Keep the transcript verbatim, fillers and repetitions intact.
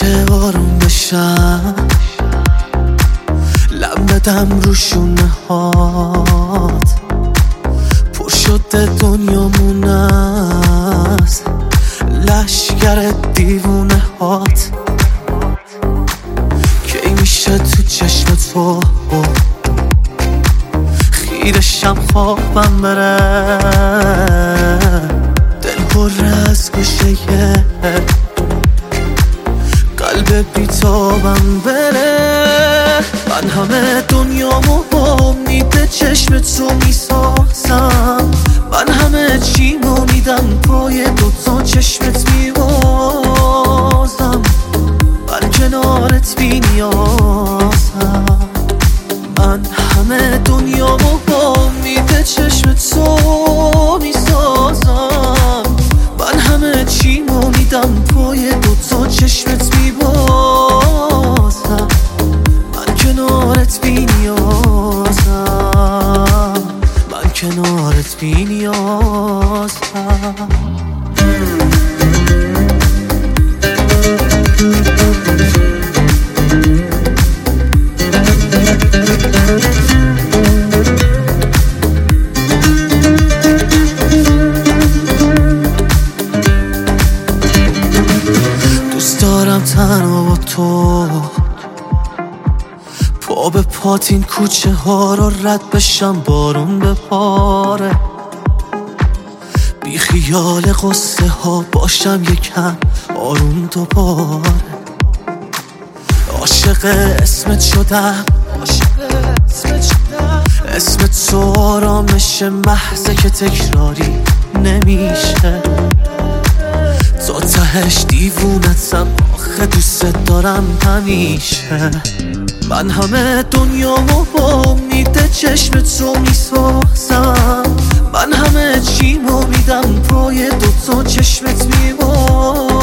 میشه آروم بشم، لب بدم رو شونه هات، پر شده دنیامون از لشگر دیوونه هات. کی میشه تو چشم تو خیرشم خوابم بره، دل پر از گوشه قلب بیتابم بره. من همه دنیامو با امید چشم تو میسازم، من همه چیمو میدم پای دوتا چشمت میوازم، من کنارت بی نیازم. من همه دنیامو با امید چشم تو میسازم، من همه چیمو میدم پای دوتا چشمت میبازم، من کنارت بی نیازم، من کنارت بی نیازم. دوست دارم تنها با تو پا به پات این کوچه ها رو رد بشم، بارون بپاره، بی خیال قصه ها باشم یکم آروم دوباره. عاشق اسمت شدم، اسم تو آرامش محضه که تکراری نمیشه، تو تهش دیوونتم آخه دوست دارم همیشه. من همه دنیامو با امید چشم تو میسازم، من همه چیمو میدم پای دوتا چشمت میبازم،